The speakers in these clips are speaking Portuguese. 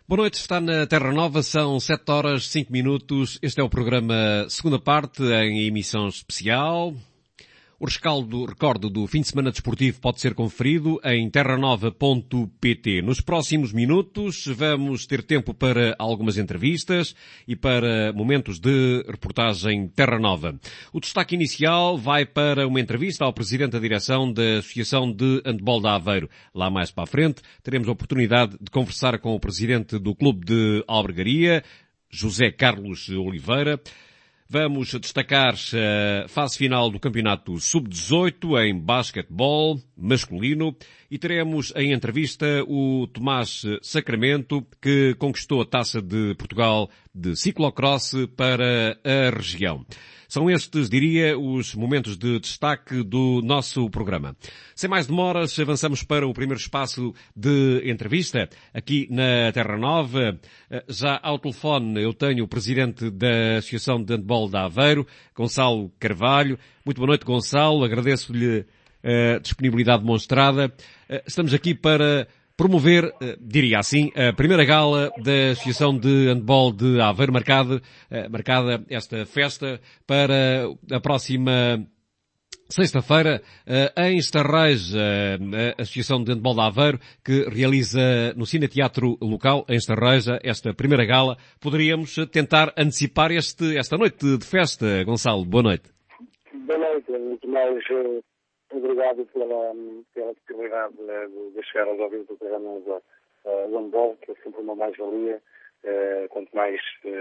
Boa noite, está na Terra Nova, são 7 horas 5 minutos. Este é o programa segunda parte em emissão especial. O recordo do fim de semana desportivo pode ser conferido em terranova.pt. Nos próximos minutos vamos ter tempo para algumas entrevistas e para momentos de reportagem Terra Nova. O destaque inicial vai para uma entrevista ao Presidente da Direção da Associação de Handball de Aveiro. Lá mais para a frente teremos a oportunidade de conversar com o Presidente do Clube de Albergaria, José Carlos Oliveira. Vamos destacar a fase final do Campeonato Sub-18 em basquetebol masculino e teremos em entrevista o Tomás Sacramento, que conquistou a Taça de Portugal de ciclocross para a região. São estes, diria, os momentos de destaque do nosso programa. Sem mais demoras, avançamos para o primeiro espaço de entrevista aqui na Terra Nova. Já ao telefone eu tenho o Presidente da Associação de Handball de Aveiro, Gonçalo Carvalho. Muito boa noite, Gonçalo. Agradeço-lhe a disponibilidade demonstrada. Estamos aqui para promover, diria assim, a primeira gala da Associação de Handball de Aveiro, marcada esta festa para a próxima sexta-feira em Estarreja, a Associação de Handball de Aveiro, que realiza no Cine Teatro local, em Estarreja, esta primeira gala. Poderíamos tentar antecipar esta noite de festa, Gonçalo. Boa noite. Boa noite, muito mais obrigado pela possibilidade de chegar aos ouvidos do programa do handball, que é sempre uma mais-valia. Quanto mais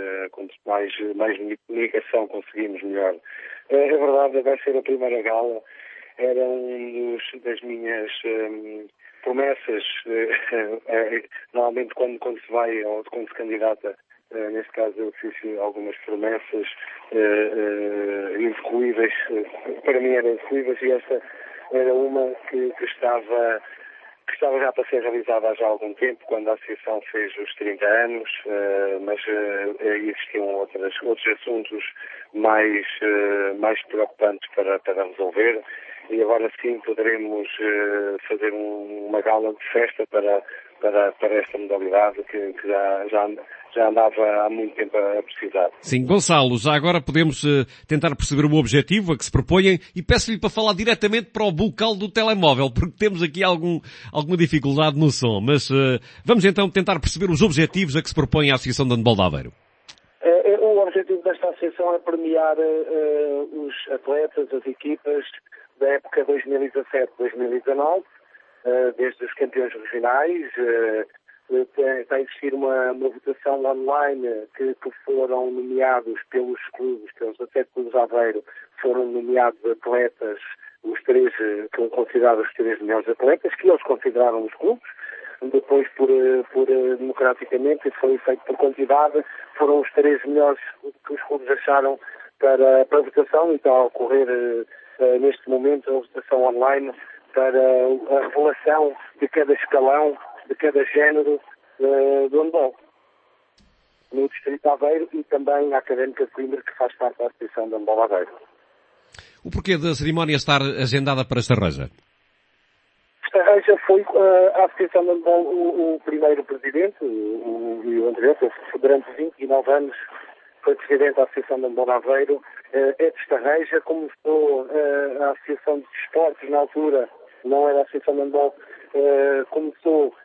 comunicação conseguimos, melhor. É verdade, vai ser a primeira gala. Era das minhas promessas. Normalmente quando se vai ou quando se candidata, neste caso eu fiz algumas promessas execuíveis. Para mim eram execuíveis e esta era uma que estava já para ser realizada há já algum tempo, quando a Associação fez os 30 anos, mas existiam outros assuntos mais preocupantes para resolver, e agora sim poderemos fazer uma gala de festa para esta modalidade que já andava há muito tempo a precisar. Sim, Gonçalo, já agora podemos tentar perceber o objetivo a que se propõem e peço-lhe para falar diretamente para o bocal do telemóvel, porque temos aqui alguma dificuldade no som, mas vamos então tentar perceber os objetivos a que se propõe a Associação de Handball de Aveiro. O objetivo desta associação é premiar os atletas, as equipas da época 2017-2019, desde os campeões regionais. Está a existir uma votação online que foram nomeados pelos 17 clubes de Aveiro, foram nomeados atletas, os 3 que são considerados os 3 melhores atletas, que eles consideraram os clubes. Depois, por democraticamente, foi feito por quantidade, foram os 3 melhores que os clubes acharam para a votação, e está a ocorrer neste momento a votação online para a revelação de cada escalão, de cada género do handball no Distrito de Aveiro e também a Académica de Coimbra, que faz parte da Associação de Handball Aveiro. O porquê da cerimónia estar agendada para Estarreja? Estarreja foi a Associação de Handball o primeiro presidente, o anterior, durante 29 anos foi presidente da Associação de Handball Aveiro. É de Estarreja, começou a Associação de Esportes na altura, não era a Associação de Handball, começou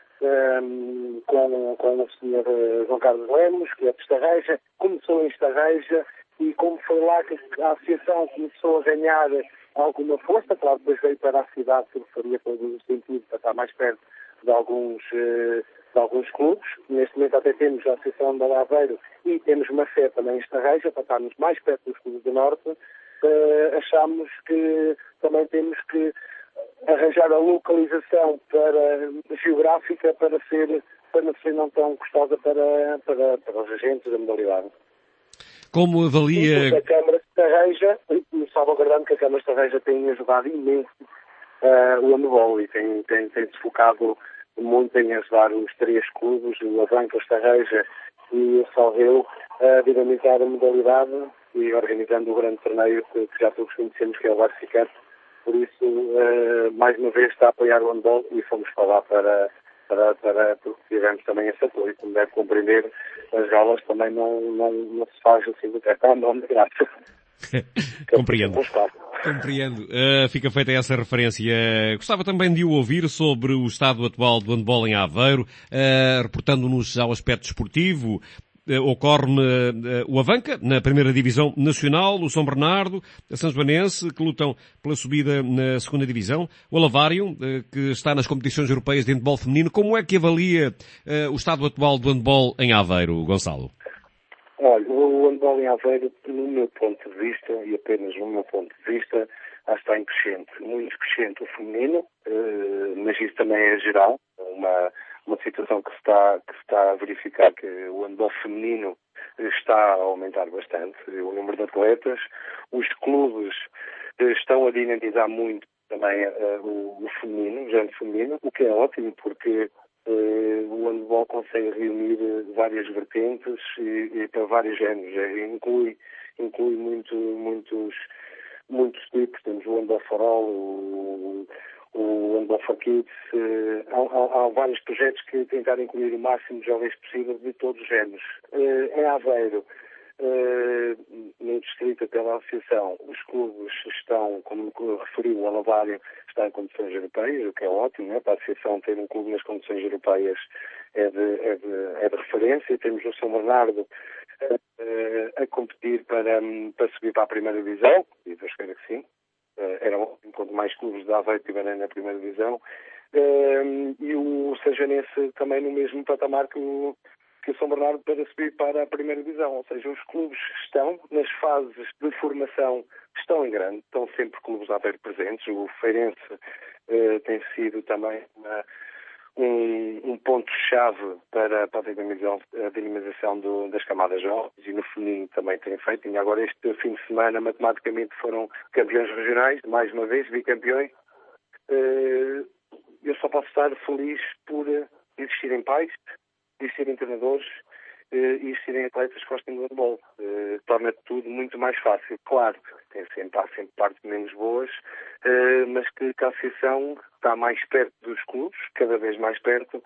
com o Sr. João Carlos Lemos, que é de Estarreja, começou em Estarreja, e como foi lá que a associação começou a ganhar alguma força, claro, depois veio para a cidade, que faria todo o sentido para estar mais perto de alguns clubes. Neste momento até temos a Associação de Aveiro e temos uma sede também em Estarreja, para estarmos mais perto dos clubes do Norte. Achamos que também temos que arranjar a localização geográfica para não ser não tão custosa para os agentes da modalidade. Como avalia... A Câmara de Estarreja, salvaguardando que a Câmara de Estarreja tem ajudado imenso o handball e tem se focado muito em ajudar os 3 clubes, o Avanca, o Estarreja e o Salveu, a dinamizar a modalidade e organizando o grande torneio que já todos conhecemos, que é o Barcicante. Por isso, mais uma vez, está a apoiar o handball e fomos falar para porque tivemos também esse apoio. Como deve compreender, as galas também não se faz assim do teto ao nome de graça. Compreendo. Compreendo. Fica feita essa referência. Gostava também de o ouvir sobre o estado atual do handball em Aveiro, reportando-nos ao aspecto desportivo. Ocorre o Avanca, na primeira divisão nacional, o São Bernardo, a São Joanense, que lutam pela subida na segunda divisão, o Alavário, que está nas competições europeias de handball feminino. Como é que avalia o estado atual do handball em Aveiro, Gonçalo? Olha, o handball em Aveiro, no meu ponto de vista, e apenas no meu ponto de vista, está em crescente. Muito crescente o feminino, mas isso também é geral. Uma situação que se está a verificar, que o handball feminino está a aumentar bastante o número de atletas. Os clubes estão a dinamizar muito também o feminino, o género feminino, o que é ótimo, porque o handball consegue reunir várias vertentes e para vários géneros. Inclui muitos tipos. Temos o handball for all, o handball for kids. Há vários projetos que tentaram incluir o máximo de jovens possível de todos os géneros. Em Aveiro, no distrito pela associação, os clubes estão, como referiu o Alavário, está em competições europeias, o que é ótimo, né? Para a associação ter um clube nas competições europeias é de referência. Temos o São Bernardo a competir para subir para a primeira divisão, e eu espero que sim. Era ótimo quanto mais clubes de Aveiro estiverem na primeira divisão. E o São Joanense também no mesmo patamar que o São Bernardo para subir para a primeira divisão. Ou seja, os clubes estão nas fases de formação, estão em grande, estão sempre clubes de Aveiro presentes. O Feirense tem sido também um ponto-chave para a dinamização das camadas jovens, e no feminino também tem feito. E agora este fim de semana, matematicamente, foram campeões regionais, mais uma vez, bicampeões. Eu só posso estar feliz por existirem pais, existirem treinadores e existirem atletas que gostem do handball. Torna tudo muito mais fácil. Claro, há sempre partes menos boas, mas que a associação está mais perto dos clubes, cada vez mais perto,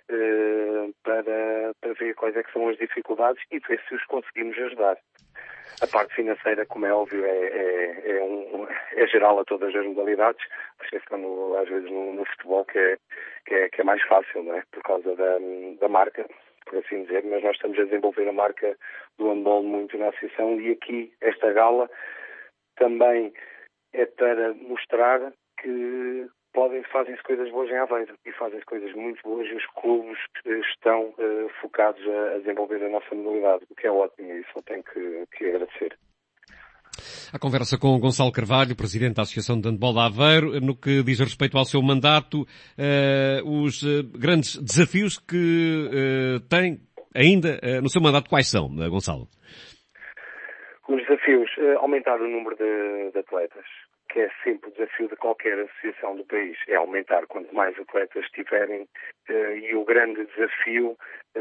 para ver quais é que são as dificuldades e ver se os conseguimos ajudar. A parte financeira, como é óbvio, é geral a todas as modalidades, exceto às vezes no futebol, que é mais fácil, não é? Por causa da marca, por assim dizer, mas nós estamos a desenvolver a marca do handball muito na associação, e aqui esta gala também é para mostrar que fazem-se coisas boas em Aveiro, e fazem-se coisas muito boas, e os clubes estão focados a desenvolver a nossa modalidade, o que é ótimo, e só tenho que agradecer. A conversa com Gonçalo Carvalho, presidente da Associação de Handball de Aveiro, no que diz respeito ao seu mandato, os grandes desafios que tem ainda no seu mandato, quais são, Gonçalo? Os desafios, aumentar o número de atletas, que é sempre o desafio de qualquer associação do país, é aumentar quanto mais atletas tiverem, e o grande desafio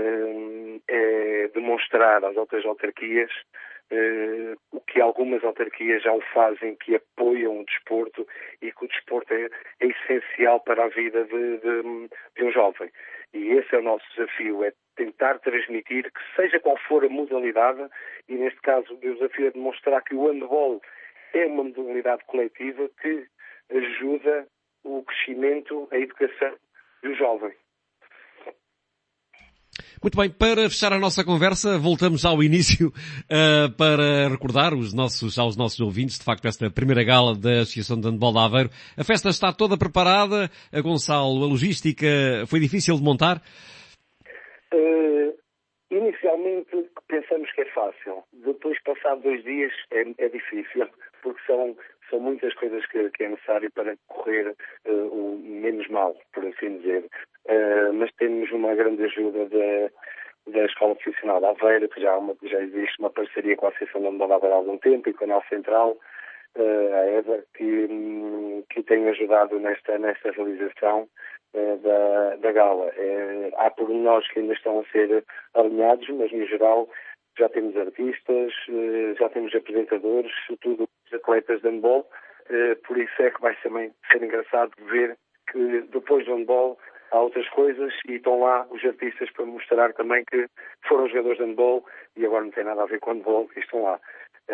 é demonstrar às outras autarquias o que algumas autarquias já o fazem, que apoiam o desporto, e que o desporto é essencial para a vida de um jovem. E esse é o nosso desafio, é tentar transmitir que, seja qual for a modalidade, e neste caso o desafio é demonstrar que o handball é uma modalidade coletiva que ajuda o crescimento, a educação do jovem. Muito bem, para fechar a nossa conversa, voltamos ao início para recordar aos nossos ouvintes, de facto, esta primeira gala da Associação de Handball de Aveiro. A festa está toda preparada. Gonçalo, a logística foi difícil de montar? Inicialmente pensamos que é fácil. Depois, passado 2 dias, é difícil, porque são muitas coisas que é necessário para correr o menos mal, por assim dizer. Mas temos uma grande ajuda da Escola Profissional de Aveiro, que já existe uma parceria com a Associação de Handball de Aveiro há algum tempo, e com a Canal Central, a Eva, que tem ajudado nesta realização da gala. Há pormenores que ainda estão a ser alinhados, mas no geral já temos artistas, já temos apresentadores, tudo os atletas de handball, por isso é que vai também ser engraçado ver que depois do handball há outras coisas e estão lá os artistas para mostrar também que foram jogadores de handball e agora não tem nada a ver com handball e estão lá.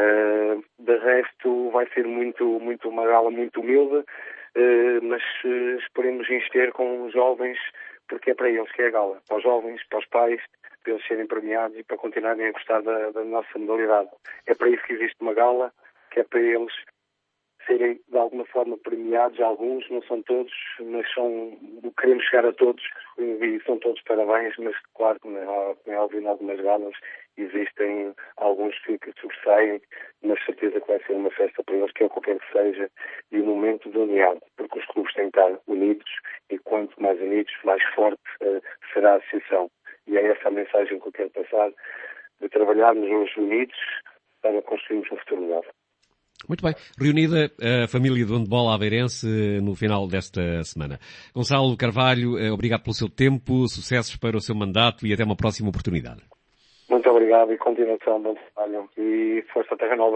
De resto vai ser muito uma gala muito humilde, mas esperemos encher com os jovens, porque é para eles que é a gala, para os jovens, para os pais, para eles serem premiados e para continuarem a gostar da nossa modalidade. É para isso que existe uma gala, que é para eles serem de alguma forma premiados, alguns, não são todos, mas queremos chegar a todos e são todos parabéns, mas claro, como é óbvio, em algumas galas existem alguns que sobressaem, mas certeza que vai ser uma festa para eles, que é o que eu quero que seja, e um momento de unidade, porque os clubes têm que estar unidos e quanto mais unidos, mais forte será a associação. E é essa a mensagem que eu quero passar, de trabalharmos hoje unidos para construirmos um futuro melhor. Muito bem. Reunida a família do handball aveirense no final desta semana. Gonçalo Carvalho, obrigado pelo seu tempo, sucessos para o seu mandato e até uma próxima oportunidade. Muito obrigado e continuação, bom trabalho e força Terra Nova.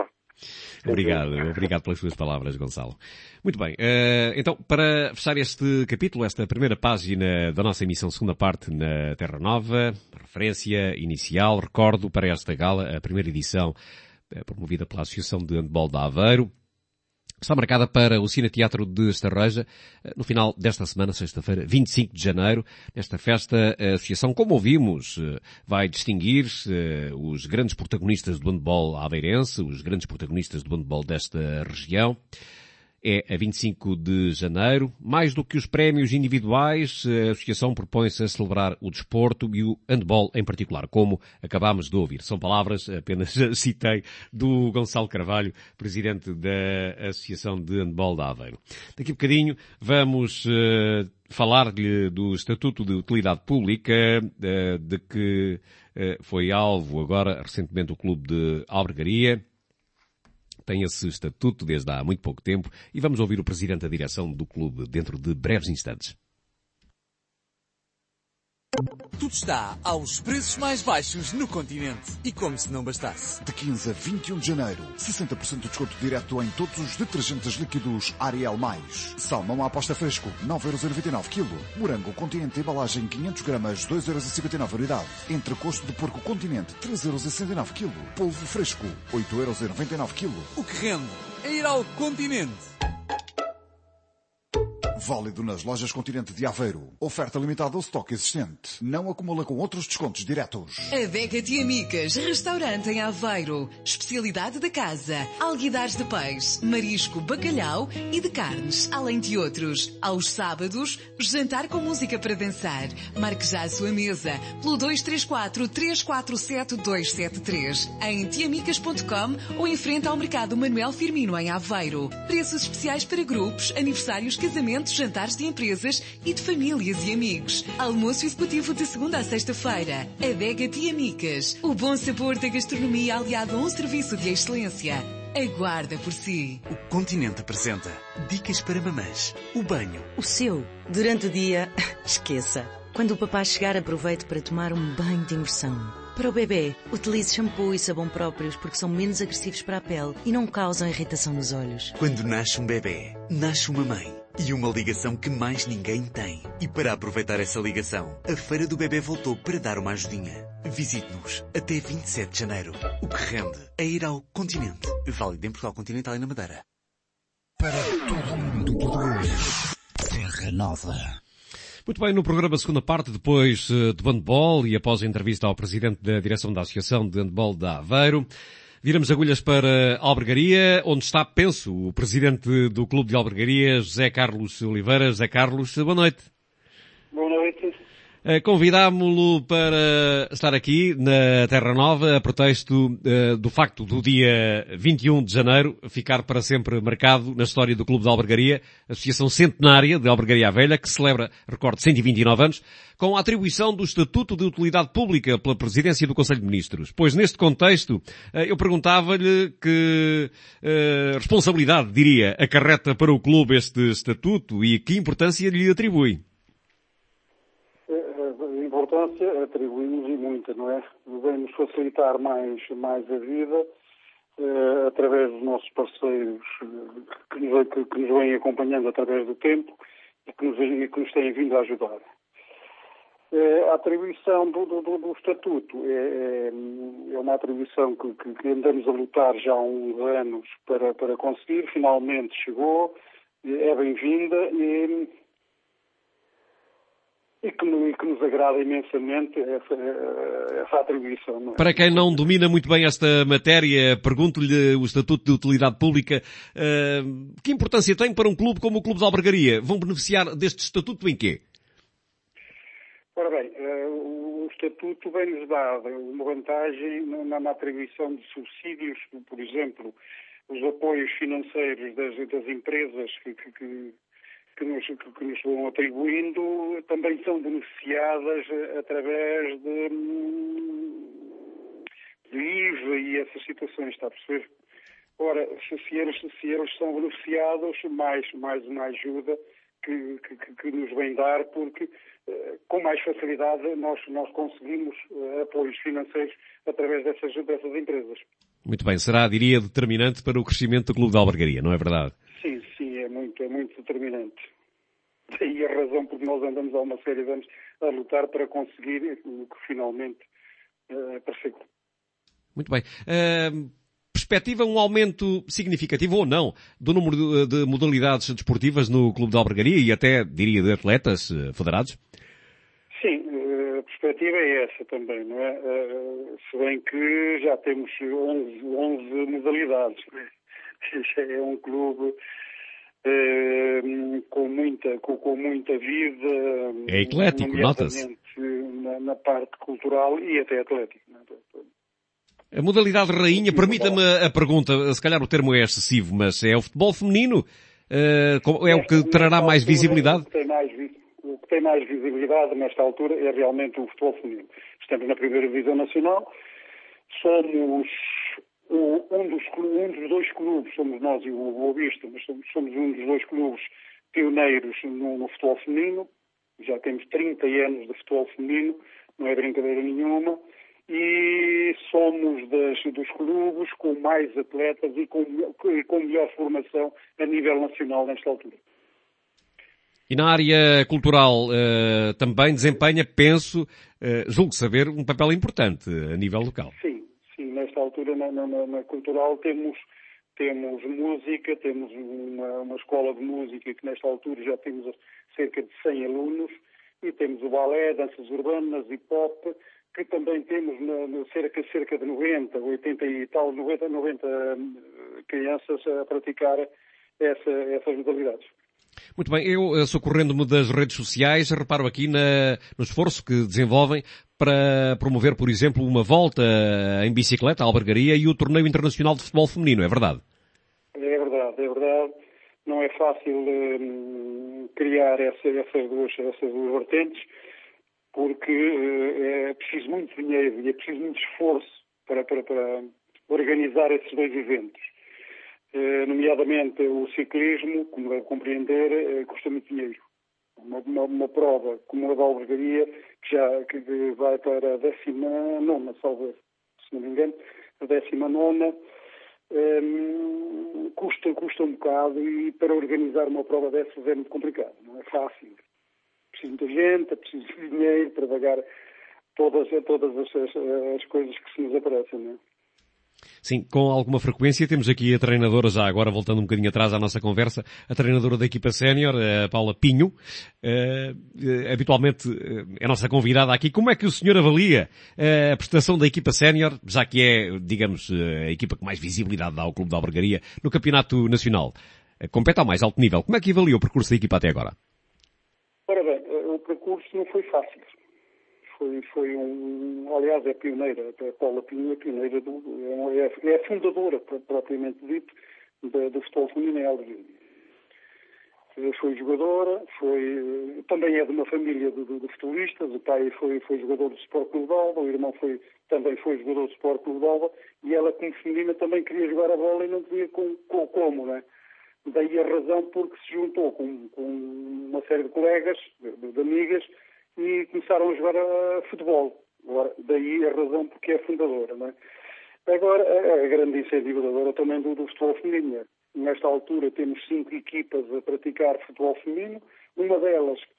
Obrigado pelas suas palavras, Gonçalo. Muito bem, então, para fechar este capítulo, esta primeira página da nossa emissão segunda parte na Terra Nova, referência inicial, recordo para esta gala, a primeira edição promovida pela Associação de Handball de Aveiro, está marcada para o Cine Teatro de Estarreja no final desta semana, sexta-feira, 25 de janeiro. Nesta festa, a Associação, como ouvimos, vai distinguir os grandes protagonistas do handball aveirense, os grandes protagonistas do handball desta região. É a 25 de janeiro. Mais do que os prémios individuais, a Associação propõe-se a celebrar o desporto e o handball em particular, como acabámos de ouvir. São palavras, apenas citei, do Gonçalo Carvalho, presidente da Associação de Handball de Aveiro. Daqui a bocadinho vamos falar-lhe do Estatuto de Utilidade Pública, de que foi alvo agora recentemente o Clube de Albergaria. Tem esse estatuto desde há muito pouco tempo e vamos ouvir o presidente da direção do clube dentro de breves instantes. Tudo está aos preços mais baixos no continente. E como se não bastasse. De 15 a 21 de janeiro, 60% de desconto direto em todos os detergentes líquidos Ariel+. Salmão à pasta fresco, 9,99€ kg. Morango Continente embalagem 500 gramas, 2,59€ unidade. Entrecosto de porco Continente, 3,69€ kg. Polvo fresco, 8,99€ kg. O que rende é ir ao continente. Válido nas lojas Continente de Aveiro. Oferta limitada ao estoque existente. Não acumula com outros descontos diretos. Adega Tiamicas, restaurante em Aveiro. Especialidade da casa. Alguidares de peixe, marisco, bacalhau e de carnes, além de outros. Aos sábados, jantar com música para dançar. Marque já a sua mesa pelo 234-347-273 em tiamicas.com ou em frente ao Mercado Manuel Firmino em Aveiro. Preços especiais para grupos, aniversários, casamentos, jantares de empresas e de famílias e amigos. Almoço executivo de segunda a sexta-feira. Adega Tiamicas. O bom sabor da gastronomia aliado a um serviço de excelência. Aguarda por si. O Continente apresenta dicas para mamães. O banho. O seu. Durante o dia, esqueça. Quando o papá chegar, aproveite para tomar um banho de imersão. Para o bebê, utilize shampoo e sabão próprios porque são menos agressivos para a pele e não causam irritação nos olhos. Quando nasce um bebê, nasce uma mãe. E uma ligação que mais ninguém tem. E para aproveitar essa ligação, a Feira do Bebê voltou para dar uma ajudinha. Visite-nos até 27 de janeiro. O que rende é ir ao Continente. Válido em Portugal Continental e na Madeira. Para todo o mundo português. Terra Nova. Muito bem, no programa segunda parte, depois do handball e após a entrevista ao presidente da direção da Associação de Handball de Aveiro, viramos agulhas para Albergaria, onde está, penso, o presidente do Clube de Albergaria, José Carlos Oliveira. José Carlos, boa noite. Boa noite. Convidámo-lo para estar aqui na Terra Nova a pretexto do facto do dia 21 de janeiro ficar para sempre marcado na história do Clube de Albergaria, Associação Centenária de Albergaria Velha, que celebra, recordo, 129 anos, com a atribuição do Estatuto de Utilidade Pública pela Presidência do Conselho de Ministros. Pois neste contexto, eu perguntava-lhe que responsabilidade, diria, acarreta para o clube este Estatuto e que importância lhe atribui. Importância atribuímos e muita, não é? Vem-nos facilitar mais a vida através dos nossos parceiros que nos vêm acompanhando através do tempo e que nos têm vindo a ajudar. A atribuição do Estatuto é uma atribuição que andamos a lutar já há uns anos para conseguir, finalmente chegou, é bem-vinda e que nos agrada imensamente essa atribuição. Não é? Para quem não domina muito bem esta matéria, pergunto-lhe o Estatuto de Utilidade Pública, que importância tem para um clube como o Clube de Albergaria? Vão beneficiar deste Estatuto em quê? Ora bem, o Estatuto vem-nos dar uma vantagem na atribuição de subsídios, por exemplo, os apoios financeiros das empresas que nos vão atribuindo também são beneficiadas através de IVA e essas situações, está a perceber? Ora, se eles são beneficiados, mais uma ajuda que nos vem dar, porque com mais facilidade nós conseguimos apoios financeiros através dessas empresas. Muito bem, será, diria, determinante para o crescimento do Clube de Albergaria, não é verdade? Sim, é muito determinante. Daí a razão porque nós andamos há uma série de anos a lutar para conseguir o que finalmente apareceu. Muito bem. Perspectiva um aumento significativo ou não do número de modalidades desportivas no Clube de Albergaria e até, diria, de atletas federados? Sim, a perspectiva é essa também, não é? Se bem que já temos 11 modalidades. É um clube com muita vida. É eclético, nota-se. Na parte cultural e até atlético. Não é? A modalidade rainha, permita-me a pergunta, se calhar o termo é excessivo, mas é o futebol feminino? É o que trará mais visibilidade? O que tem mais visibilidade nesta altura é realmente o futebol feminino. Estamos na primeira divisão nacional, somos um dos dois clubes, somos nós e o Boa Vista, mas somos um dos dois clubes pioneiros no futebol feminino. Já temos 30 anos de futebol feminino, não é brincadeira nenhuma. E somos dos clubes com mais atletas e com melhor formação a nível nacional nesta altura. E na área cultural também desempenha, penso, julgo saber, um papel importante a nível local. Sim, nesta altura na cultural temos música, temos uma escola de música que nesta altura já temos cerca de 100 alunos e temos o balé, danças urbanas, hip-hop, que também temos cerca de 80 e tal, 90 crianças a praticar essas modalidades. Muito bem, eu socorrendo-me das redes sociais, reparo aqui no esforço que desenvolvem para promover, por exemplo, uma volta em bicicleta à Albergaria e o Torneio Internacional de Futebol Feminino, é verdade? É verdade. Não é fácil criar essas duas vertentes, porque é preciso muito dinheiro e é preciso muito esforço para organizar esses dois eventos. Nomeadamente o ciclismo, como deve compreender, custa muito dinheiro. Uma prova como a da Albergaria, que vai para a 19ª, salvo, se não me engano, a 19ª, custa um bocado e para organizar uma prova dessas é muito complicado, não é fácil. Preciso de muita gente, preciso de dinheiro para pagar todas as coisas que se nos aparecem, não é? Sim, com alguma frequência temos aqui a treinadora, já agora voltando um bocadinho atrás à nossa conversa, a treinadora da equipa sénior, a Paula Pinho, habitualmente é a nossa convidada aqui. Como é que o senhor avalia a prestação da equipa sénior, já que é, digamos, a equipa que mais visibilidade dá ao Clube da Albergaria, no Campeonato Nacional? Compete ao mais alto nível. Como é que avalia o percurso da equipa até agora? Ora bem, o percurso não foi fácil. Aliás, é pioneira, a Paula Pinho é pioneira, é a fundadora, propriamente dito, do futebol feminino em Albergaria. Foi jogadora, também é de uma família de futebolistas, o pai foi jogador do Sport Clube de Alva, o irmão também foi jogador do Sport Clube de Alva, e ela, como feminina, também queria jogar a bola e não tinha como, não é? Daí a razão porque se juntou com uma série de colegas, de amigas, e começaram a jogar a futebol. Agora, daí a razão porque é fundadora, não é? Agora, a grande incentivadora também do futebol feminino. Nesta altura temos 5 equipas a praticar futebol feminino. Uma delas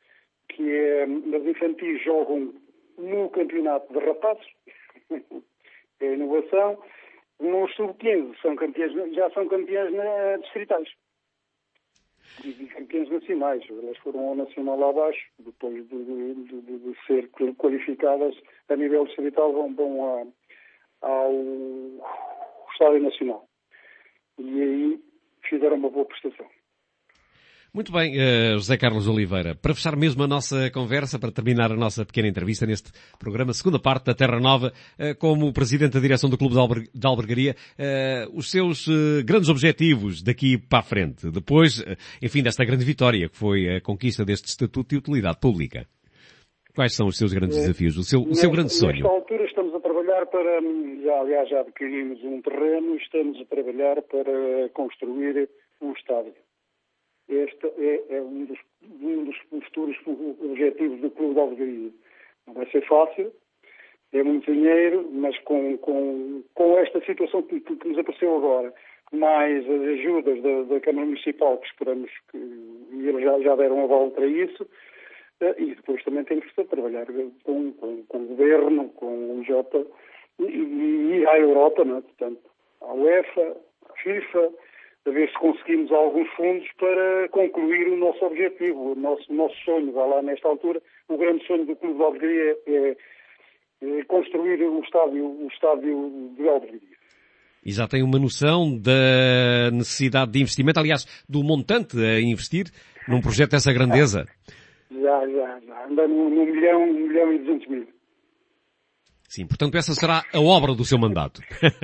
que é, as infantis jogam no campeonato de rapazes, é a inovação. Nos sub-15 já são campeãs distritais e campeãs nacionais. Elas foram ao nacional lá abaixo, depois de ser qualificadas a nível distrital, vão ao Estádio Nacional. E aí fizeram uma boa prestação. Muito bem, José Carlos Oliveira. Para fechar mesmo a nossa conversa, para terminar a nossa pequena entrevista neste programa, segunda parte da Terra Nova, como Presidente da Direção do Clube da Albergaria, os seus grandes objetivos daqui para a frente, depois, enfim, desta grande vitória que foi a conquista deste Estatuto de Utilidade Pública. Quais são os seus grandes desafios, o seu grande sonho? Nesta altura estamos a trabalhar para, já adquirimos um terreno, estamos a trabalhar para construir um estádio. Este é um dos futuros objetivos do Clube da Albergaria. Não vai ser fácil, é muito dinheiro, mas com esta situação que nos apareceu agora, mais as ajudas da Câmara Municipal, que esperamos que eles já deram aval para isso, e depois também temos que trabalhar com o Governo, com o Jota e a Europa, não é? Portanto, a UEFA, a FIFA, a ver se conseguimos alguns fundos para concluir o nosso objetivo, o nosso sonho. Vai lá nesta altura, o grande sonho do Clube de Albergaria é construir o estádio de Albergaria. E já tem uma noção da necessidade de investimento, aliás, do montante a investir num projeto dessa grandeza? Já. Anda no 1.200.000. Sim, portanto essa será a obra do seu mandato.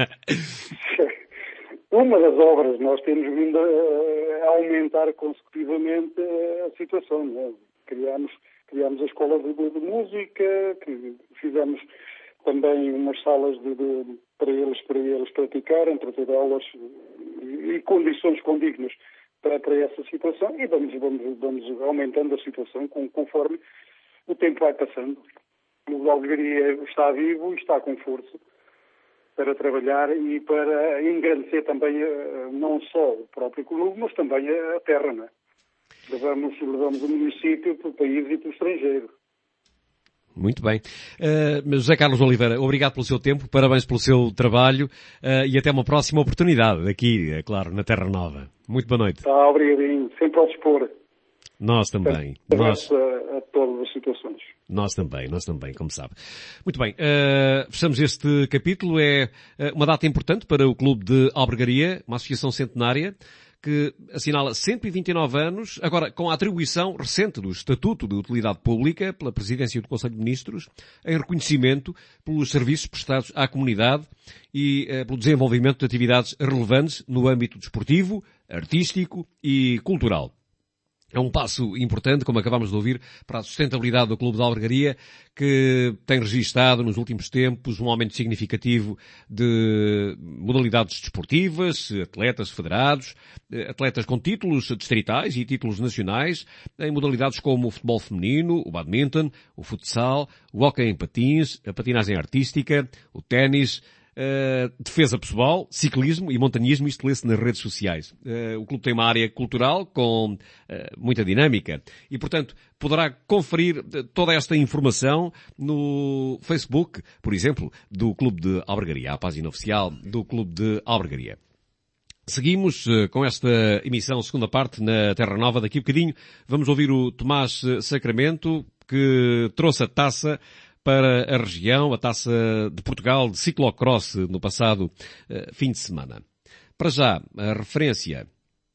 Uma das obras, nós temos vindo a aumentar consecutivamente a situação. Né? Criámos a escola de música, que fizemos também umas salas para eles praticarem, para ter aulas e condições condignas para essa situação, e vamos aumentando a situação conforme o tempo vai passando. O Albergaria está vivo e está com força para trabalhar e para engrandecer também não só o próprio clube, mas também a terra, não é? Levamos o município para o país e para o estrangeiro. Muito bem. José Carlos Oliveira, obrigado pelo seu tempo, parabéns pelo seu trabalho e até uma próxima oportunidade aqui, é claro, na Terra Nova. Muito boa noite. Obrigadinho, sempre ao dispor. Nós também. A todas as situações. Nós também, como sabe. Muito bem, fechamos este capítulo. É uma data importante para o Clube de Albergaria, uma associação centenária, que assinala 129 anos, agora com a atribuição recente do Estatuto de Utilidade Pública pela Presidência do Conselho de Ministros, em reconhecimento pelos serviços prestados à comunidade e pelo desenvolvimento de atividades relevantes no âmbito desportivo, artístico e cultural. É um passo importante, como acabamos de ouvir, para a sustentabilidade do Clube de Albergaria, que tem registado nos últimos tempos um aumento significativo de modalidades desportivas, atletas federados, atletas com títulos distritais e títulos nacionais, em modalidades como o futebol feminino, o badminton, o futsal, o hóquei em patins, a patinagem artística, o ténis, defesa pessoal, ciclismo e montanhismo, isto lê-se nas redes sociais. O clube tem uma área cultural com muita dinâmica e, portanto, poderá conferir toda esta informação no Facebook, por exemplo, do Clube de Albergaria, a página oficial do Clube de Albergaria. Seguimos com esta emissão, segunda parte, na Terra Nova. Daqui a bocadinho vamos ouvir o Tomás Sacramento, que trouxe a taça para a região, a Taça de Portugal de ciclocross no passado fim de semana. Para já, a referência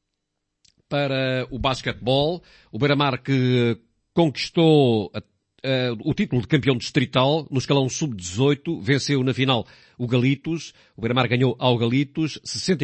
para o basquetebol, o Beira-Mar que conquistou o título de campeão distrital no escalão sub-18, venceu na final o Galitos. O Beira-Mar ganhou ao Galitos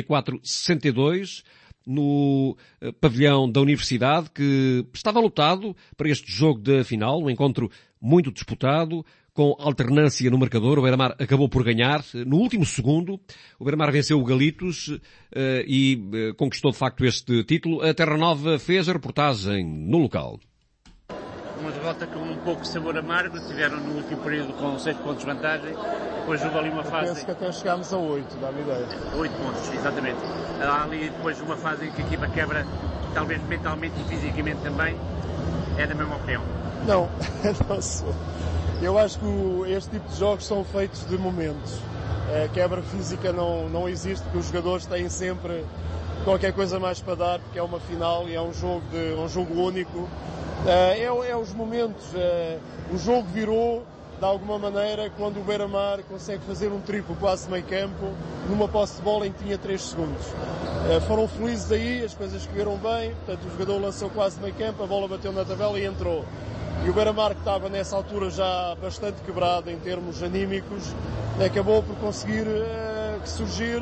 64-62 no pavilhão da Universidade, que estava lotado para este jogo da final, um encontro muito disputado, com alternância no marcador. O Beira-Mar acabou por ganhar no último segundo. O Beira-Mar venceu o Galitos e conquistou de facto este título. A Terra Nova fez a reportagem no local. Uma derrota com um pouco de sabor amargo, tiveram no último período com 6 pontos de vantagem, depois houve ali uma fase... Penso que até chegámos a 8, dá-me ideia. 8 pontos, exatamente. Há ali depois uma fase em que a equipa quebra, talvez mentalmente e fisicamente também, é da mesma opinião. Não, não sou. Eu acho que este tipo de jogos são feitos de momentos. A quebra física não existe, porque os jogadores têm sempre qualquer coisa mais para dar, porque é uma final e é um jogo único. É os momentos. O jogo virou, de alguma maneira, quando o Beira-Mar consegue fazer um triplo quase meio campo, numa posse de bola em que tinha 3 segundos. Foram felizes aí, as coisas correram bem, portanto o jogador lançou quase meio campo, a bola bateu na tabela e entrou. E o Beira-Mar, que estava nessa altura já bastante quebrado em termos anímicos, acabou por conseguir surgir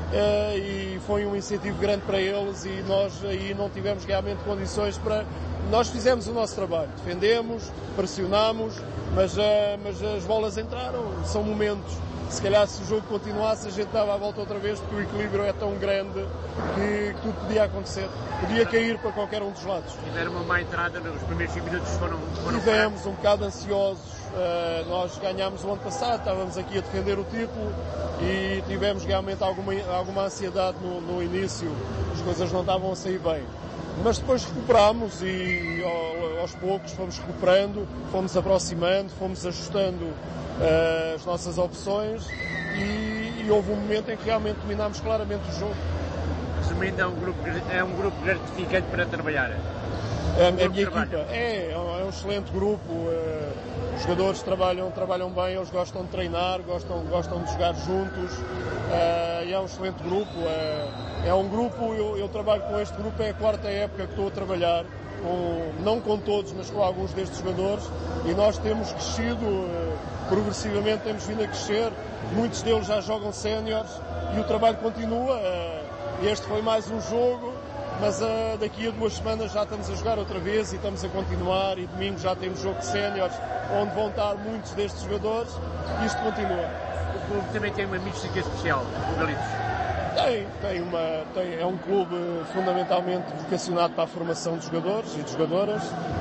e foi um incentivo grande para eles, e nós aí não tivemos realmente condições para... Nós fizemos o nosso trabalho, defendemos, pressionámos, mas as bolas entraram, são momentos. Se calhar se o jogo continuasse a gente dava a volta outra vez, porque o equilíbrio é tão grande que tudo podia acontecer. Podia cair para qualquer um dos lados. Tiveram uma má entrada, os primeiros 5 minutos foram Tivemos um bocado ansiosos. Nós ganhámos o ano passado, estávamos aqui a defender o título e tivemos realmente alguma ansiedade no início, as coisas não estavam a sair bem. Mas depois recuperámos e aos poucos fomos recuperando, fomos aproximando, fomos ajustando as nossas opções e houve um momento em que realmente dominámos claramente o jogo. Resumindo, é um grupo gratificante para trabalhar. A minha equipa é um excelente grupo, os jogadores trabalham bem, eles gostam de treinar, gostam de jogar juntos, e é um excelente grupo. É um grupo, eu trabalho com este grupo, é a 4ª época que estou a trabalhar, não com todos, mas com alguns destes jogadores, e nós temos crescido, progressivamente temos vindo a crescer, muitos deles já jogam séniores e o trabalho continua. Este foi mais um jogo, mas daqui a 2 semanas já estamos a jogar outra vez e estamos a continuar, e domingo já temos jogo de séniores, onde vão estar muitos destes jogadores, e isto continua. O clube também tem uma mística especial, o Galitos. É um clube fundamentalmente vocacionado para a formação de jogadores e de jogadoras,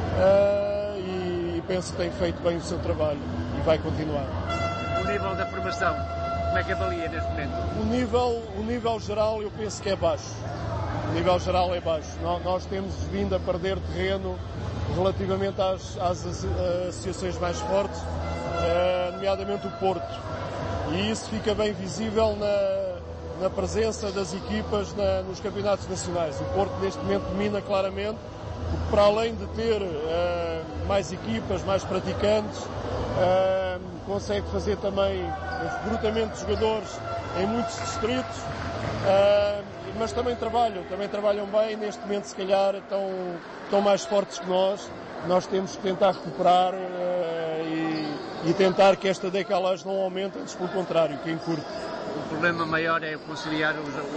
e penso que tem feito bem o seu trabalho e vai continuar. O nível da formação, como é que avalia neste momento? O nível geral eu penso que é baixo. O nível geral é baixo. Nós temos vindo a perder terreno relativamente às associações mais fortes, nomeadamente o Porto. E isso fica bem visível na presença das equipas nos campeonatos nacionais. O Porto neste momento domina claramente, porque para além de ter mais equipas, mais praticantes, consegue fazer também recrutamento de jogadores em muitos distritos, mas também trabalham bem. Neste momento se calhar estão mais fortes que nós temos que tentar recuperar e tentar que esta decalagem não aumente, antes pelo contrário, que encurte. O problema maior é conciliar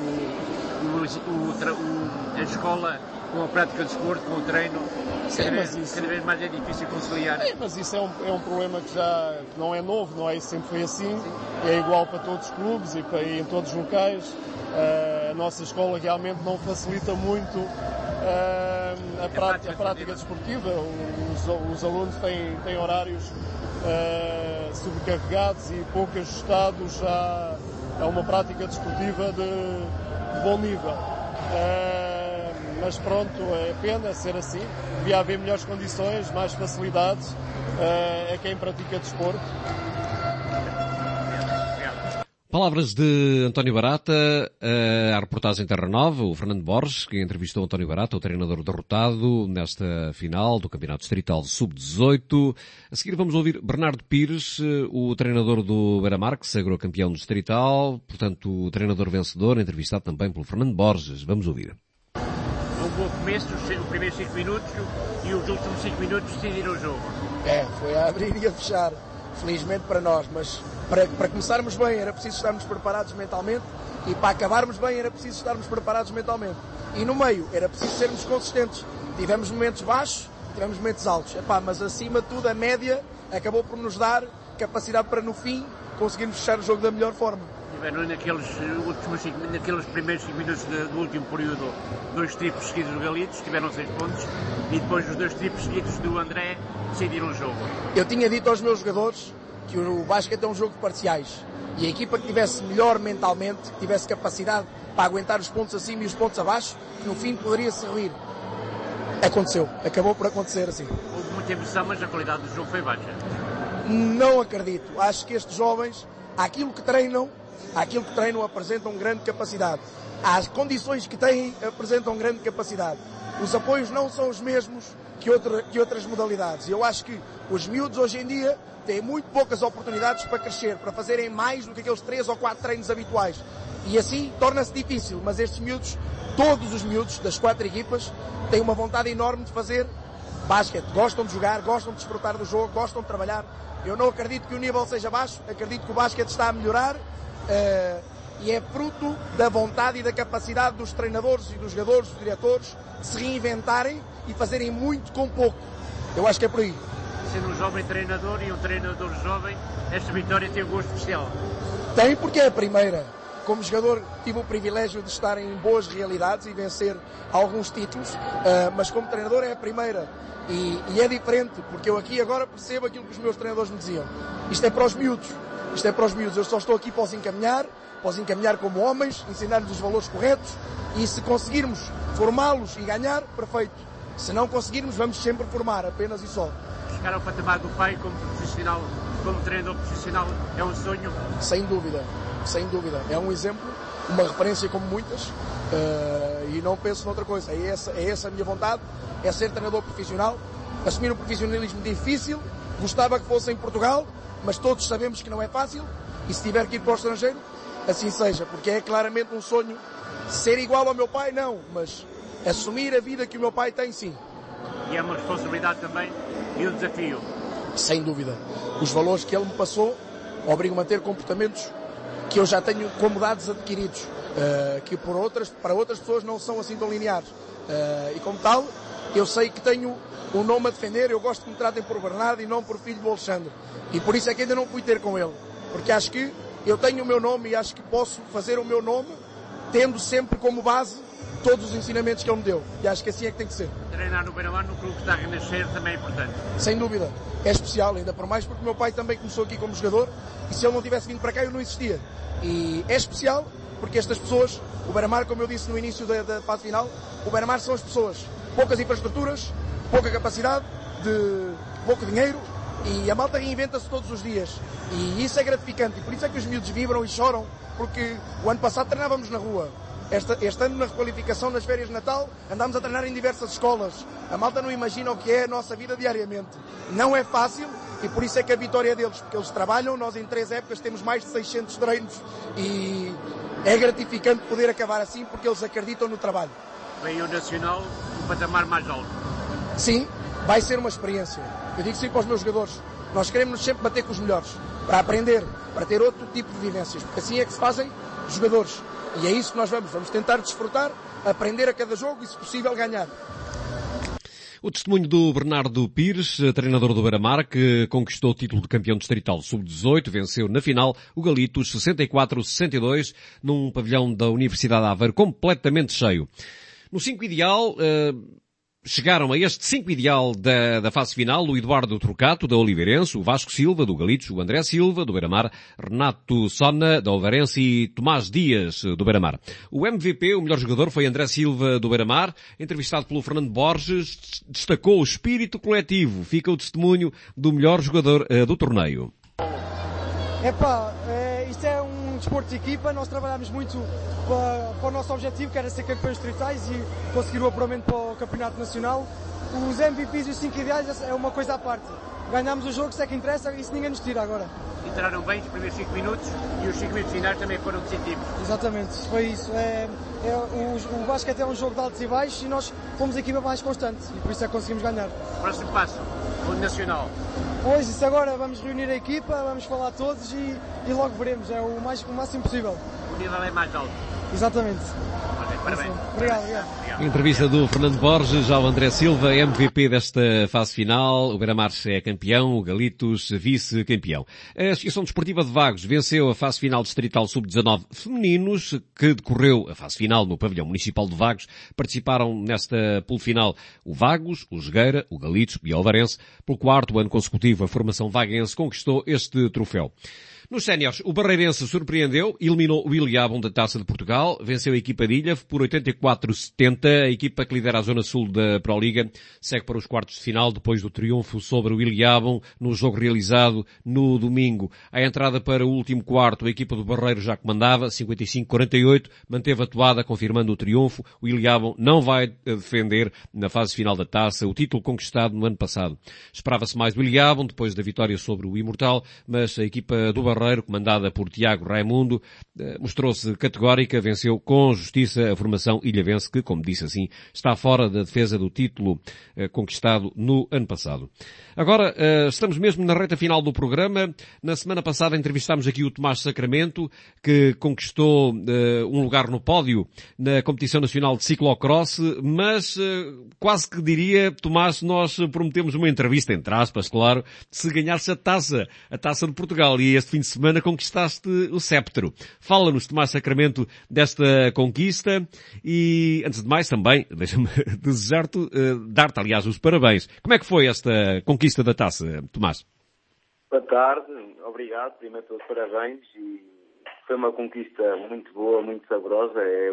a escola com a prática de desporto, com o treino. Cada vez mais é difícil conciliar. Mas isso é um problema que já não é novo, não é? Isso sempre foi assim. É igual para todos os clubes e em todos os locais. A nossa escola realmente não facilita muito a prática desportiva. Os alunos têm horários sobrecarregados e pouco ajustados a uma prática desportiva de bom nível. Mas pronto, é pena ser assim. Devia haver melhores condições, mais facilidades a quem pratica desporto. Palavras de António Barata, a reportagem Terra Nova, o Fernando Borges, que entrevistou António Barata, o treinador derrotado nesta final do Campeonato Distrital Sub-18. A seguir vamos ouvir Bernardo Pires, o treinador do Beira-Mar, que se sagrou campeão do Distrital, portanto o treinador vencedor, entrevistado também pelo Fernando Borges. Vamos ouvir. Um bom começo, os primeiros 5 minutos e os últimos 5 minutos decidiram o jogo. Foi a abrir e a fechar, felizmente para nós, mas para começarmos bem era preciso estarmos preparados mentalmente, e para acabarmos bem era preciso estarmos preparados mentalmente. E no meio era preciso sermos consistentes. Tivemos momentos baixos, tivemos momentos altos, mas acima de tudo a média acabou por nos dar capacidade para no fim conseguirmos fechar o jogo da melhor forma. Tiveram naqueles primeiros 5 minutos do último período 2 triplos seguidos do Galitos, tiveram 6 pontos, e depois os 2 triplos seguidos do André decidiram o jogo. Eu tinha dito aos meus jogadores que o basquete é um jogo de parciais, e a equipa que tivesse melhor mentalmente, que tivesse capacidade para aguentar os pontos acima e os pontos abaixo, que no fim poderia se rir. Aconteceu, acabou por acontecer assim. Houve muita emoção, mas a qualidade do jogo foi baixa. Não acredito. Acho que estes jovens, aquilo que treinam, apresentam grande capacidade. As condições que têm apresentam grande capacidade. Os apoios não são os mesmos que outras modalidades. Eu acho que os miúdos hoje em dia têm muito poucas oportunidades para crescer, para fazerem mais do que aqueles 3 ou 4 treinos habituais. E assim torna-se difícil, mas estes miúdos, todos os miúdos das 4 equipas, têm uma vontade enorme de fazer basquete. Gostam de jogar, gostam de desfrutar do jogo, gostam de trabalhar. Eu não acredito que o nível seja baixo, acredito que o basquete está a melhorar e é fruto da vontade e da capacidade dos treinadores e dos jogadores, dos diretores, de se reinventarem e fazerem muito com pouco. Eu acho que é por aí. Sendo um jovem treinador e um treinador jovem, esta vitória tem um gosto especial. Tem, porque é a primeira. Como jogador tive o privilégio de estar em boas realidades e vencer alguns títulos, mas como treinador é a primeira. E é diferente, porque eu aqui agora percebo aquilo que os meus treinadores me diziam. Isto é para os miúdos. Eu só estou aqui para os encaminhar como homens, ensinar-lhes os valores corretos, e se conseguirmos formá-los e ganhar, perfeito. Se não conseguirmos, vamos sempre formar, apenas e só. Chegar ao patamar do pai como profissional, como treinador profissional, é um sonho? Sem dúvida. É um exemplo, uma referência como muitas, e não penso noutra coisa. É essa a minha vontade, é ser treinador profissional, assumir um profissionalismo difícil, gostava que fosse em Portugal, mas todos sabemos que não é fácil, e se tiver que ir para o estrangeiro, assim seja, porque é claramente um sonho. Ser igual ao meu pai, não, mas assumir a vida que o meu pai tem, sim. E é uma responsabilidade também e um desafio. Sem dúvida. Os valores que ele me passou obrigam-me a ter comportamentos que eu já tenho como dados adquiridos, que para outras pessoas não são assim tão lineares. E como tal, eu sei que tenho um nome a defender, eu gosto que me tratem por Bernardo e não por filho do Alexandre. E por isso é que ainda não fui ter com ele. Porque acho que eu tenho o meu nome e acho que posso fazer o meu nome tendo sempre como base todos os ensinamentos que ele me deu. E acho que assim é que tem que ser. Treinar no Beira-Mar, no clube que está a renascer, também é importante. Sem dúvida. É especial, ainda por mais porque o meu pai também começou aqui como jogador e se ele não tivesse vindo para cá eu não existia. E é especial porque estas pessoas, o Beira-Mar, como eu disse no início da fase final, o Beira-Mar são as pessoas. Poucas infraestruturas, pouca capacidade, pouco dinheiro e a malta reinventa-se todos os dias. E isso é gratificante e por isso é que os miúdos vibram e choram, porque o ano passado treinávamos na rua. Este ano, na requalificação, nas férias de Natal, andámos a treinar em diversas escolas. A malta não imagina o que é a nossa vida diariamente. Não é fácil e por isso é que a vitória é deles, porque eles trabalham, nós em 3 épocas temos mais de 600 treinos e é gratificante poder acabar assim porque eles acreditam no trabalho. Vem o Nacional, um patamar mais alto. Sim, vai ser uma experiência. Eu digo sempre aos meus jogadores, nós queremos sempre bater com os melhores, para aprender, para ter outro tipo de vivências, porque assim é que se fazem jogadores. E é isso que nós vamos tentar desfrutar, aprender a cada jogo e, se possível, ganhar. O testemunho do Bernardo Pires, treinador do Beira-Mar, que conquistou o título de campeão distrital sub-18, venceu na final o Galitos 64-62, num pavilhão da Universidade de Aveiro completamente cheio. No 5 ideal, chegaram a este 5 ideal da fase final o Eduardo Trocato, da Oliveirense, o Vasco Silva, do Galitos, o André Silva, do Beira-Mar, Renato Sona, da Oliveirense e Tomás Dias, do Beira-Mar. O MVP, o melhor jogador, foi André Silva, do Beira-Mar. Entrevistado pelo Fernando Borges, destacou o espírito coletivo. Fica o testemunho do melhor jogador do torneio. Isto é um desporto de equipa, nós trabalhamos muito para o nosso objetivo, que era ser campeões distritais e conseguir o apuramento para o campeonato nacional. Os MVPs e os 5 ideais é uma coisa à parte. Ganhámos o jogo, se é que interessa, isso ninguém nos tira agora. Entraram bem os primeiros 5 minutos e os 5 minutos finais também foram decisivos. Exatamente, foi isso. O basquete é um jogo de altos e baixos e nós fomos a equipa mais constante e por isso é que conseguimos ganhar. Próximo passo, o Nacional. Pois, isso agora vamos reunir a equipa, vamos falar todos e logo veremos, é o máximo possível. O nível é mais alto. Exatamente. Ok, parabéns. Obrigado. Entrevista do Fernando Borges ao André Silva, MVP desta fase final. O Beira-Mar é campeão, o Galitos vice-campeão. A Associação Desportiva de Vagos venceu a fase final distrital sub-19 femininos, que decorreu a fase final no pavilhão municipal de Vagos. Participaram nesta pool final o Vagos, o Jogueira, o Galitos e o Oliveirense. Pelo 4º ano consecutivo, a formação vaguense conquistou este troféu. Nos séniores, o Barreirense surpreendeu, eliminou o Ilhabão da Taça de Portugal, venceu a equipa de Ilha por 84-70. A equipa que lidera a Zona Sul da Proliga segue para os quartos de final depois do triunfo sobre o Ilhabão no jogo realizado no domingo. À entrada para o último quarto, a equipa do Barreiro já comandava, 55-48, manteve a toada confirmando o triunfo. O Ilhabão não vai defender na fase final da Taça o título conquistado no ano passado. Esperava-se mais do Ilhabão depois da vitória sobre o Imortal, mas a equipa do Barreiro, comandada por Tiago Raimundo, mostrou-se categórica, venceu com justiça a formação ilhavense que, como disse assim, está fora da defesa do título conquistado no ano passado. Agora, estamos mesmo na reta final do programa. Na semana passada entrevistámos aqui o Tomás Sacramento, que conquistou um lugar no pódio na competição nacional de ciclocross, mas quase que diria, Tomás, nós prometemos uma entrevista, entre aspas, claro, se ganhasse a taça de Portugal, e este fim de semana conquistaste o sceptro. Fala-nos, Tomás Sacramento, desta conquista e, antes de mais, também, deixa-me desejar-te, dar-te, aliás, os parabéns. Como é que foi esta conquista da taça, Tomás? Boa tarde, obrigado, primeiro todos parabéns, e foi uma conquista muito boa, muito saborosa. É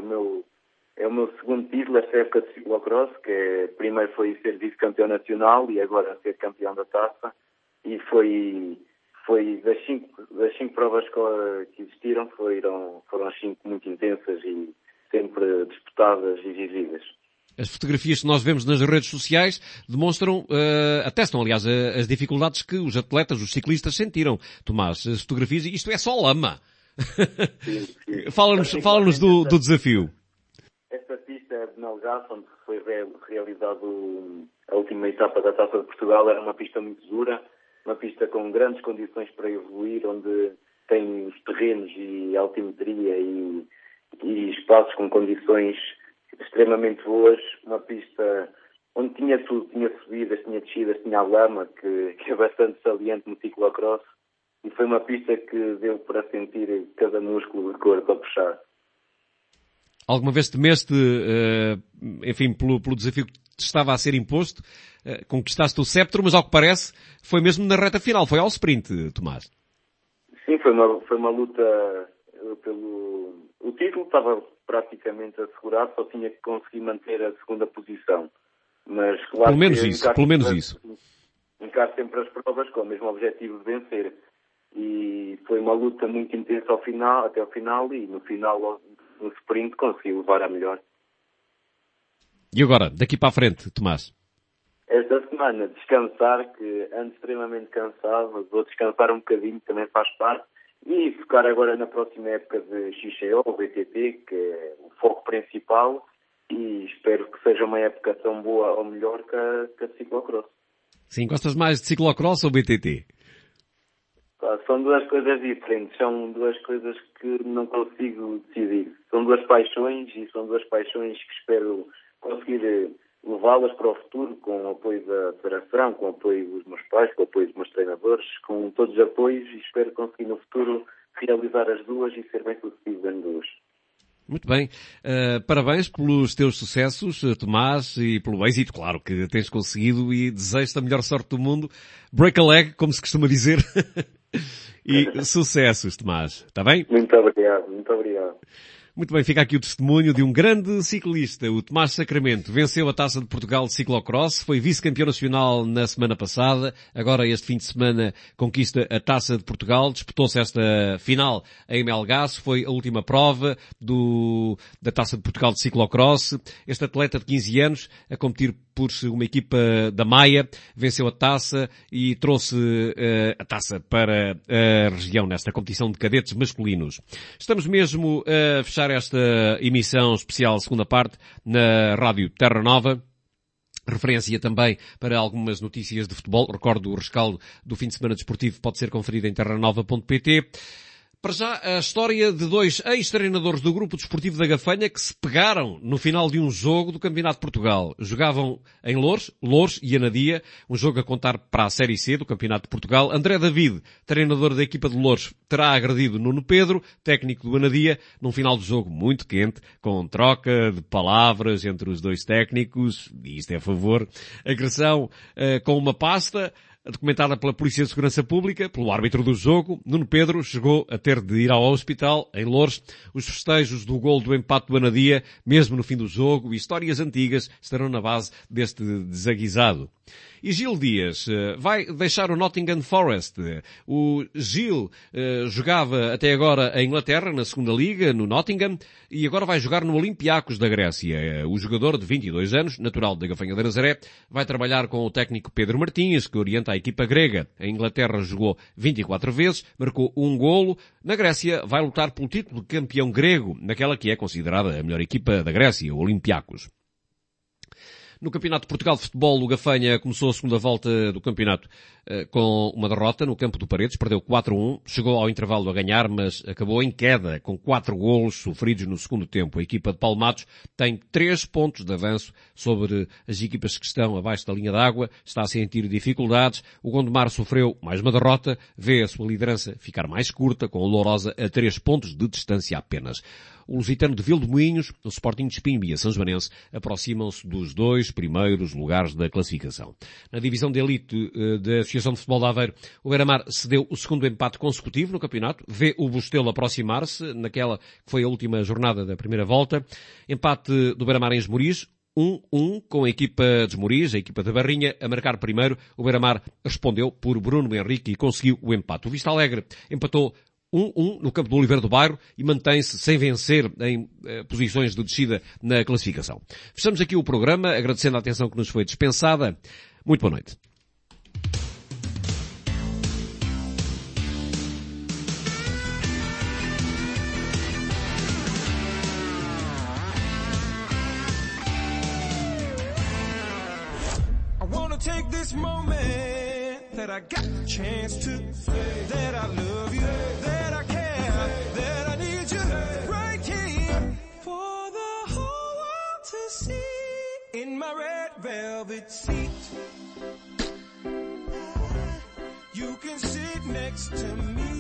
o meu segundo título esta época de ciclocross, que primeiro foi ser vice-campeão nacional e agora ser campeão da taça, e foi das cinco provas que existiram, foram as 5 muito intensas e sempre disputadas e vividas. As fotografias que nós vemos nas redes sociais demonstram, atestam, aliás, as dificuldades que os atletas, os ciclistas sentiram. Tomás, as fotografias, isto é só lama. Sim, sim. Fala-nos do desafio. Esta pista é de Melgaço, onde foi realizado a última etapa da Taça de Portugal, era uma pista muito dura, uma pista com grandes condições para evoluir, onde tem os terrenos e altimetria e espaços com condições extremamente boas, uma pista onde tinha tudo, tinha subidas, tinha descidas, tinha a lama, que é bastante saliente no ciclocross, e foi uma pista que deu para sentir cada músculo de corpo a puxar. Alguma vez temeste, enfim, pelo desafio que te estava a ser imposto, conquistaste o sceptro, mas ao que parece foi mesmo na reta final, foi ao sprint, Tomás. Sim, foi uma luta pelo... O título estava praticamente assegurado, só tinha que conseguir manter a segunda posição. Mas claro, pelo menos isso. Encaro sempre as provas com o mesmo objetivo de vencer. E foi uma luta muito intensa até ao final, e no final, no sprint, consegui levar a melhor. E agora, daqui para a frente, Tomás? Esta semana, descansar, que ando extremamente cansado, vou descansar um bocadinho, também faz parte, e focar agora na próxima época de XCO, o BTT, que é o foco principal, e espero que seja uma época tão boa ou melhor que a de ciclocross. Sim, gostas mais de ciclocross ou BTT? São duas coisas diferentes, são duas coisas que não consigo decidir. São duas paixões, e são duas paixões que espero conseguir levá-las para o futuro, com o apoio da Federação, com o apoio dos meus pais, com o apoio dos meus treinadores, com todos os apoios, e espero conseguir no futuro realizar as duas e ser bem sucedido em duas. Muito bem. Parabéns pelos teus sucessos, Tomás, e pelo êxito, claro, que tens conseguido, e desejo-te a melhor sorte do mundo. Break a leg, como se costuma dizer. E sucessos, Tomás. Está bem? Muito obrigado, muito obrigado. Muito bem, fica aqui o testemunho de um grande ciclista, o Tomás Sacramento. Venceu a Taça de Portugal de ciclocross, foi vice-campeão nacional na semana passada, agora este fim de semana conquista a Taça de Portugal, disputou-se esta final em Melgaço, foi a última prova da Taça de Portugal de ciclocross. Este atleta de 15 anos, a competir por uma equipa da Maia, venceu a taça e trouxe a taça para a região nesta competição de cadetes masculinos. Estamos mesmo a fechar esta emissão especial segunda parte na Rádio Terra Nova. Referência também para algumas notícias de futebol. Recordo, o rescaldo do fim de semana desportivo pode ser conferido em terranova.pt. Para já, a história de 2 ex-treinadores do Grupo Desportivo da Gafanha que se pegaram no final de um jogo do Campeonato de Portugal. Jogavam em Loures e Anadia, um jogo a contar para a Série C do Campeonato de Portugal. André David, treinador da equipa de Loures, terá agredido Nuno Pedro, técnico do Anadia, num final de jogo muito quente, com troca de palavras entre os dois técnicos, e isto é a favor, agressão com uma pasta. documentada pela Polícia de Segurança Pública, pelo árbitro do jogo, Nuno Pedro chegou a ter de ir ao hospital, em Loures. Os festejos do gol do empate do Anadia, mesmo no fim do jogo, e histórias antigas estarão na base deste desaguisado. E Gil Dias vai deixar o Nottingham Forest. O Gil jogava até agora em Inglaterra, na segunda liga, no Nottingham, e agora vai jogar no Olympiacos da Grécia. O jogador de 22 anos, natural da Gafanha da Nazaré, vai trabalhar com o técnico Pedro Martins, que orienta a equipa grega. Em Inglaterra jogou 24 vezes, marcou um golo. Na Grécia vai lutar pelo título de campeão grego, naquela que é considerada a melhor equipa da Grécia, o Olympiacos. No Campeonato de Portugal de Futebol, o Gafanha começou a segunda volta do campeonato com uma derrota no campo do Paredes, perdeu 4-1, chegou ao intervalo a ganhar, mas acabou em queda, com 4 golos sofridos no segundo tempo. A equipa de Paulo Matos tem 3 pontos de avanço sobre as equipas que estão abaixo da linha d'água, está a sentir dificuldades. O Gondomar sofreu mais uma derrota, vê a sua liderança ficar mais curta, com o Lourosa a 3 pontos de distância apenas. O Lusitano de Vilmoinhos, o Sporting de Espinho e a São Joanense aproximam-se dos 2 primeiros lugares da classificação. Na divisão de elite da Associação de Futebol de Aveiro, o Beira-Mar cedeu o segundo empate consecutivo no campeonato, vê o Bustelo aproximar-se naquela que foi a última jornada da primeira volta. Empate do Beira-Mar em Esmoriz, 1-1 com a equipa de Esmoriz, a equipa da Barrinha, a marcar primeiro. O Beira-Mar respondeu por Bruno Henrique e conseguiu o empate. O Vista Alegre empatou 1-1 no campo do Oliveira do Bairro e mantém-se sem vencer em posições de descida na classificação. Fechamos aqui o programa, agradecendo a atenção que nos foi dispensada. Muito boa noite. Take this moment that I got the chance to say that I love you, that I care, that I need you right here for the whole world to see in my red velvet seat. You can sit next to me.